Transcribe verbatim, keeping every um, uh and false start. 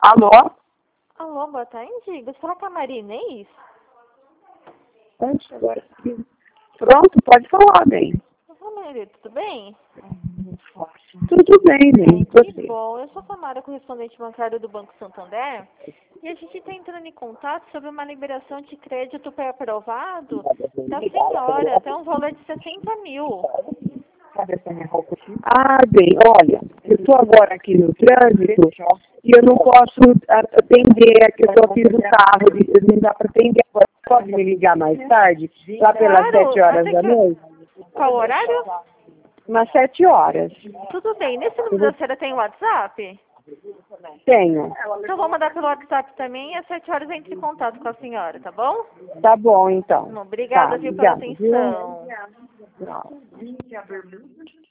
Alô? Alô, boa tarde. Gostaria com a Marinês? Antes, agora sim. Pronto, pode falar, bem. Olá, Maria, tudo bem? Tudo bem, bem. Ai, que Você? bom. Eu sou a Samara, correspondente bancária do Banco Santander. E a gente está entrando em contato sobre uma liberação de crédito pré-aprovado da senhora, até um valor de sessenta mil. Ah, bem, olha, eu estou agora aqui no trânsito e eu não posso atender, que eu só fiz o carro, não dá para atender agora. Pode me ligar mais tarde, lá pelas Claro, sete horas até da que... noite? Qual o horário? Umas sete horas. Tudo bem. Nesse número da senhora tem WhatsApp? Tenho. Então vou mandar pelo WhatsApp também e às sete horas entre em contato com a senhora, tá bom? Tá bom, então. Obrigada, Tá, viu, pela obrigada, viu? atenção. Tchau.